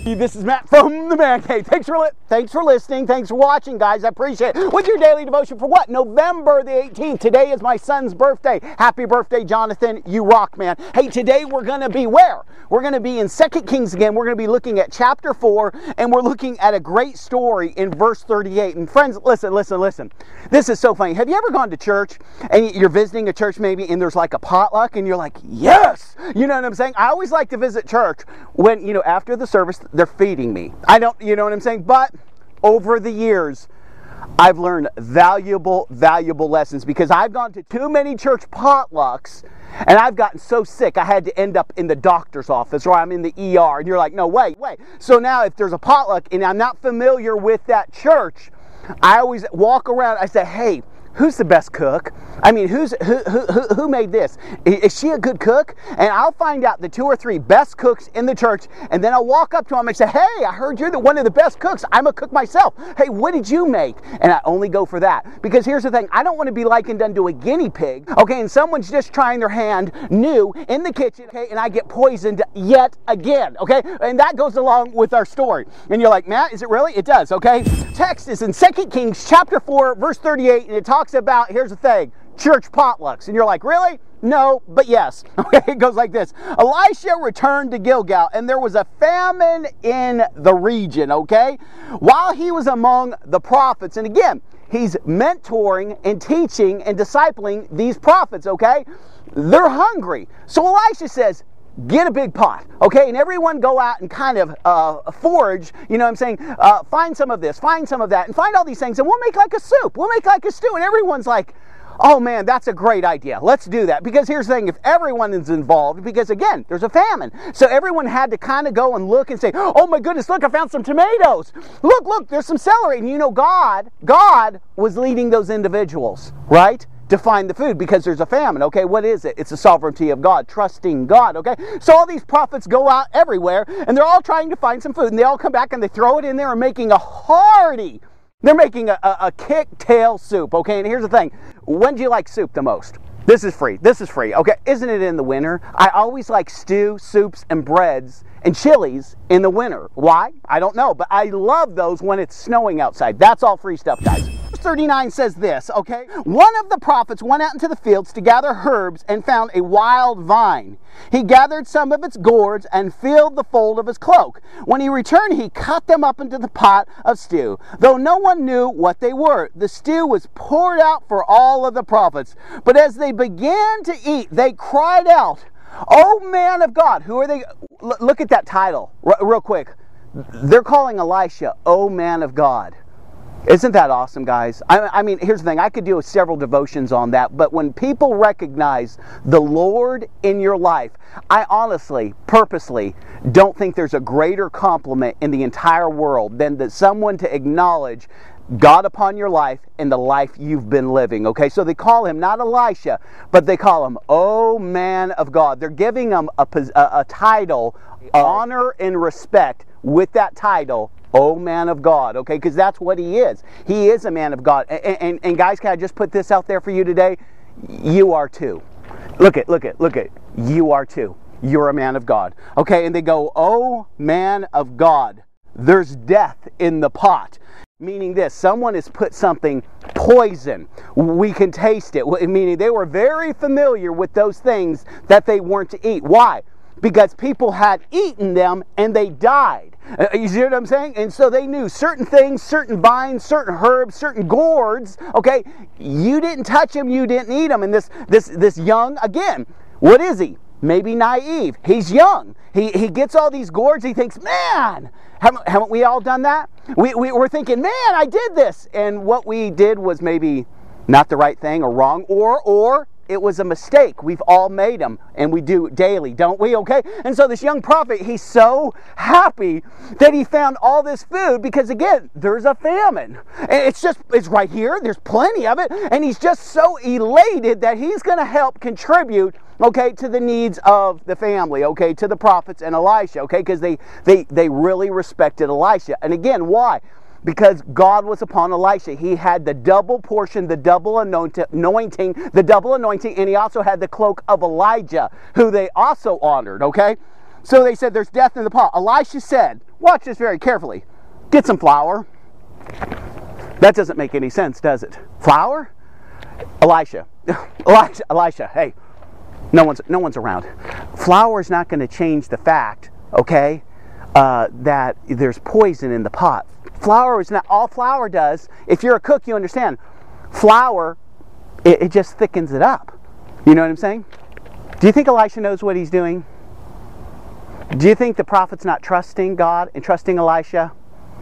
This is Matt from the Man Cave. Thanks for listening. Thanks for watching, guys. I appreciate it. With your daily devotion for what? November the 18th. Today is my son's birthday. Happy birthday, Jonathan. You rock, man. Hey, today we're going to be where? We're going to be in 2 Kings again. We're going to be looking at chapter 4, and we're looking at a great story in verse 38. And friends, listen. This is so funny. Have you ever gone to church and you're visiting a church maybe and there's like a potluck and you're like, yes! You know what I'm saying? I always like to visit church when, you know, after the service, they're feeding me. You know what I'm saying? But over the years, I've learned valuable lessons because I've gone to too many church potlucks and I've gotten so sick I had to end up in the doctor's office or I'm in the ER. And you're like, no, wait. So now if there's a potluck and I'm not familiar with that church, I always walk around, I say, hey, who's the best cook? I mean, who made this? Is she a good cook? And I'll find out the 2 or 3 best cooks in the church, and then I'll walk up to them and say, hey, I heard you're one of the best cooks. I'm a cook myself. Hey, what did you make? And I only go for that. Because here's the thing, I don't want to be likened unto a guinea pig, okay, and someone's just trying their hand new in the kitchen, okay, and I get poisoned yet again, okay? And that goes along with our story. And you're like, Matt, is it really? It does, okay? Text is in 2 Kings chapter 4, verse 38, and it talks about, here's the thing, church potlucks. And you're like, really? No, but yes. Okay, it goes like this. Elisha returned to Gilgal, and there was a famine in the region, okay? While he was among the prophets, and again, he's mentoring and teaching and discipling these prophets, okay? They're hungry. So Elisha says, get a big pot, okay? And everyone go out and kind of forage, you know what I'm saying? Find some of this, find some of that, and find all these things, and we'll make like a soup. We'll make like a stew. And everyone's like, oh man, that's a great idea. Let's do that. Because here's the thing, if everyone is involved, because again, there's a famine. So everyone had to kind of go and look and say, oh my goodness, look, I found some tomatoes. Look, there's some celery. And you know, God was leading those individuals, right? To find the food because there's a famine, okay? What is it? It's the sovereignty of God, trusting God, okay? So all these prophets go out everywhere and they're all trying to find some food and they all come back and they throw it in there and making a hearty, they're making a kick-tail soup, okay? And here's the thing, when do you like soup the most? This is free, okay? Isn't it in the winter? I always like stew, soups, and breads and chilies in the winter. Why? I don't know, but I love those when it's snowing outside. That's all free stuff, guys. 39 says this, okay? One of the prophets went out into the fields to gather herbs and found a wild vine. He gathered some of its gourds and filled the fold of his cloak. When he returned, he cut them up into the pot of stew. Though no one knew what they were, the stew was poured out for all of the prophets. But as they began to eat, they cried out, "O man of God." Who are they? Look at that title real quick. They're calling Elisha, "O man of God." Isn't that awesome, guys? I mean, here's the thing. I could do several devotions on that, but when people recognize the Lord in your life, I honestly, purposely, don't think there's a greater compliment in the entire world than that someone to acknowledge God upon your life and the life you've been living, okay? So they call him not Elisha, but they call him, "Oh man of God." They're giving him a title, honor and respect with that title, "Oh man of God," okay? Because that's what he is. He is a man of God. And guys, can I just put this out there for you today? You are too. Look at. You are too. You're a man of God. Okay, and they go, "Oh man of God, there's death in the pot." Meaning this, someone has put something poison. We can taste it. Meaning they were very familiar with those things that they weren't to eat. Why? Because people had eaten them and they died. You see what I'm saying? And so they knew certain things, certain vines, certain herbs, certain gourds, okay? You didn't touch them, you didn't eat them. And this young, again, what is he? Maybe naive. He's young. He gets all these gourds. He thinks, man, haven't we all done that? We're thinking, man, I did this. And what we did was maybe not the right thing or wrong, or it was a mistake. We've all made them, and we do daily, don't we? Okay? And so this young prophet, he's so happy that he found all this food because, again, there's a famine. And it's right here. There's plenty of it. And he's just so elated that he's going to help contribute, okay, to the needs of the family, okay, to the prophets and Elisha, okay, because they really respected Elisha. And again, why? Because God was upon Elisha. He had the double portion, the double anointing, and he also had the cloak of Elijah, who they also honored, okay? So they said, there's death in the pot. Elisha said, watch this very carefully. Get some flour. That doesn't make any sense, does it? Flour? Elisha, hey, no one's around. Flour is not going to change the fact, okay, that there's poison in the pot. Flour is not, all flour does, if you're a cook, you understand, flour, it just thickens it up. You know what I'm saying? Do you think Elisha knows what he's doing? Do you think the prophet's not trusting God and trusting Elisha?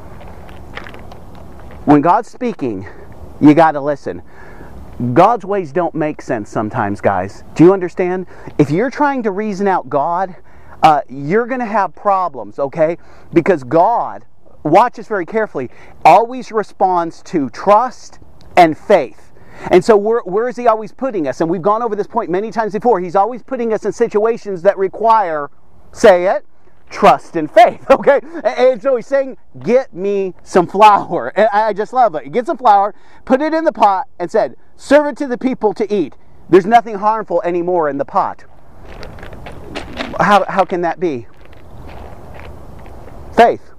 When God's speaking, you got to listen. God's ways don't make sense sometimes, guys. Do you understand? If you're trying to reason out God, you're going to have problems, okay? Because God, watch this very carefully, always responds to trust and faith. And so where is He always putting us? And we've gone over this point many times before. He's always putting us in situations that require, say it, trust and faith, okay? And so He's saying, get me some flour. And I just love it. Get some flour, put it in the pot, and said, serve it to the people to eat. There's nothing harmful anymore in the pot. How can that be? Faith.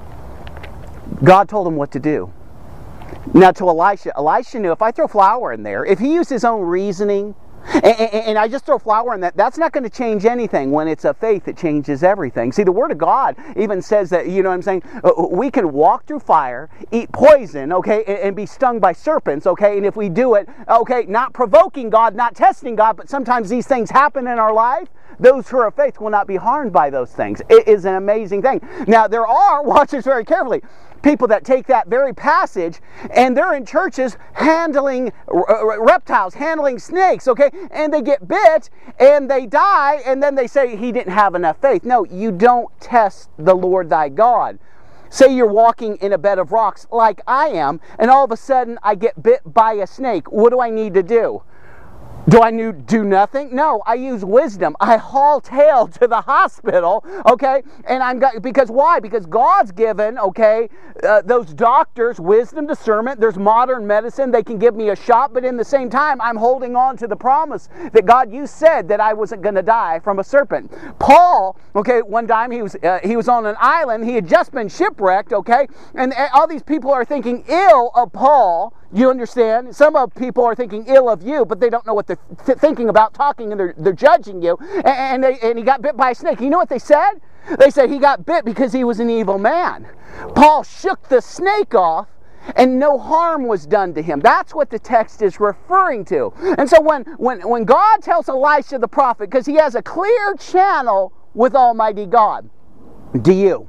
God told him what to do. Now to Elisha knew if I throw flour in there, if he used his own reasoning, and I just throw flour in that, that's not going to change anything. When it's a faith, it changes everything. See, the Word of God even says that, you know what I'm saying, we can walk through fire, eat poison, okay, and be stung by serpents, okay, and if we do it, okay, not provoking God, not testing God, but sometimes these things happen in our life, those who are of faith will not be harmed by those things. It is an amazing thing. Now, there are, watch this very carefully, people that take that very passage and they're in churches handling reptiles, handling snakes, okay, and they get bit and they die, and then they say he didn't have enough faith. No, you don't test the Lord thy God. Say you're walking in a bed of rocks like I am, and all of a sudden I get bit by a snake. What do I need to do? Do I do nothing? No, I use wisdom. I haul tail to the hospital, okay? And because why? Because God's given, okay, those doctors wisdom, discernment. There's modern medicine. They can give me a shot, but in the same time, I'm holding on to the promise that God, you said that I wasn't going to die from a serpent. Paul, okay, one time he was on an island. He had just been shipwrecked, okay? And all these people are thinking ill of Paul. You understand? Some of people are thinking ill of you, but they don't know what they're thinking about, talking, and they're judging you. And he got bit by a snake. You know what they said? They said he got bit because he was an evil man. Paul shook the snake off, and no harm was done to him. That's what the text is referring to. And so when God tells Elisha the prophet, because he has a clear channel with Almighty God, do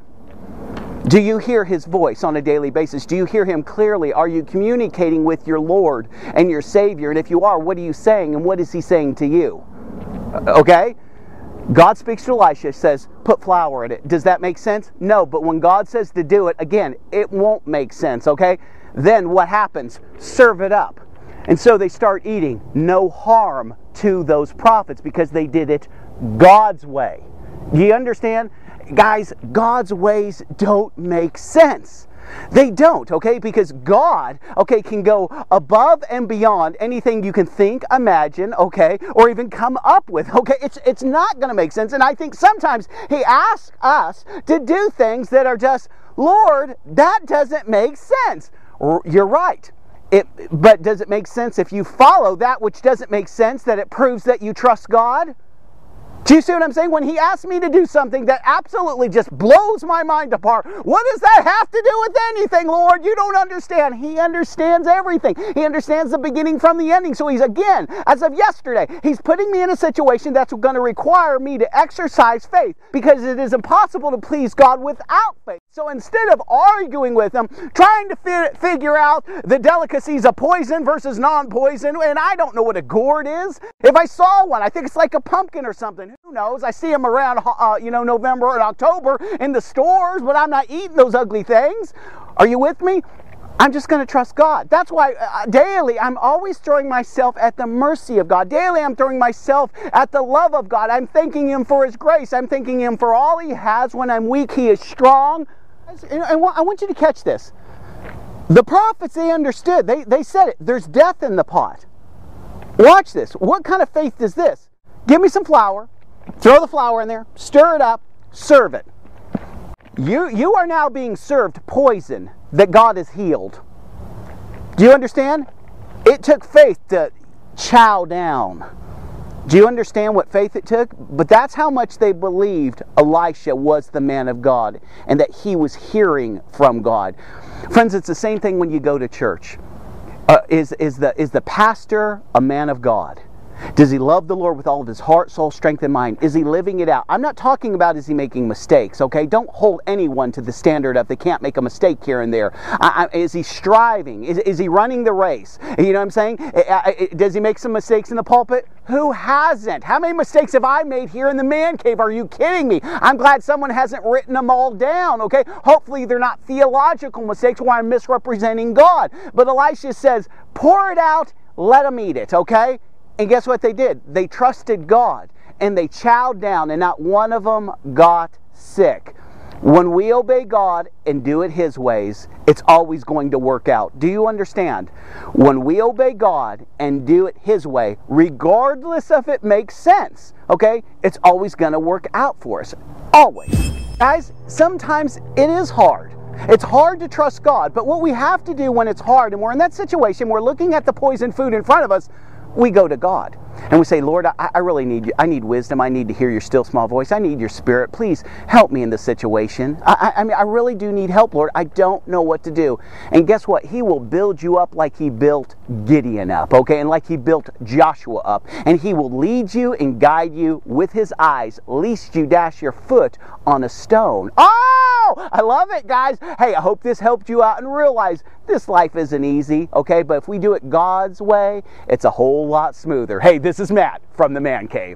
you hear His voice on a daily basis? Do you hear Him clearly? Are you communicating with your Lord and your Savior? And if you are, what are you saying, and what is He saying to you? Okay? God speaks to Elisha, says, put flour in it. Does that make sense? No, but when God says to do it, again, it won't make sense, okay? Then what happens? Serve it up. And so they start eating. No harm to those prophets because they did it God's way. Do you understand? Guys, God's ways don't make sense. They don't, okay? Because God, okay, can go above and beyond anything you can think, imagine, okay, or even come up with, okay? It's not going to make sense. And I think sometimes He asks us to do things that are just, Lord, that doesn't make sense. You're right. But does it make sense if you follow that which doesn't make sense, that it proves that you trust God? Do you see what I'm saying? When He asks me to do something that absolutely just blows my mind apart, what does that have to do with anything, Lord? You don't understand. He understands everything. He understands the beginning from the ending. So He's, again, as of yesterday, He's putting me in a situation that's going to require me to exercise faith, because it is impossible to please God without faith. So instead of arguing with Him, trying to figure out the delicacies of poison versus non-poison, and I don't know what a gourd is. If I saw one, I think it's like a pumpkin or something. Who knows? I see them around, November and October in the stores, but I'm not eating those ugly things. Are you with me? I'm just going to trust God. That's why daily I'm always throwing myself at the mercy of God. Daily I'm throwing myself at the love of God. I'm thanking Him for His grace. I'm thanking Him for all He has. When I'm weak, He is strong. And I want you to catch this. The prophets, they understood. They said it. There's death in the pot. Watch this. What kind of faith is this? Give me some flour. Throw the flour in there. Stir it up. Serve it. You are now being served poison that God has healed. Do you understand? It took faith to chow down. Do you understand what faith it took? But that's how much they believed Elisha was the man of God and that he was hearing from God. Friends, it's the same thing when you go to church. Is the pastor a man of God? Does he love the Lord with all of his heart, soul, strength, and mind? Is he living it out? I'm not talking about is he making mistakes, okay? Don't hold anyone to the standard of they can't make a mistake here and there. Is he striving? Is he running the race? You know what I'm saying? Does he make some mistakes in the pulpit? Who hasn't? How many mistakes have I made here in the man cave? Are you kidding me? I'm glad someone hasn't written them all down, okay? Hopefully they're not theological mistakes where I'm misrepresenting God. But Elisha says, pour it out, let them eat it, okay? And guess what they did? They trusted God and they chowed down and not one of them got sick. When we obey God and do it His ways, it's always going to work out. Do you understand? When we obey God and do it His way, regardless if it makes sense, okay, it's always going to work out for us. Always. Guys, sometimes it is hard. It's hard to trust God, but what we have to do when it's hard and we're in that situation, we're looking at the poison food in front of us, we go to God and we say, Lord, I really need you. I need wisdom. I need to hear your still small voice. I need your spirit. Please help me in this situation. I mean, I really do need help, Lord. I don't know what to do. And guess what? He will build you up like He built Gideon up, okay? And like He built Joshua up. And He will lead you and guide you with His eyes, lest you dash your foot on a stone. Oh, I love it, guys. Hey, I hope this helped you out and realize this life isn't easy, okay? But if we do it God's way, it's a whole lot smoother. Hey, this is Matt from the Man Cave.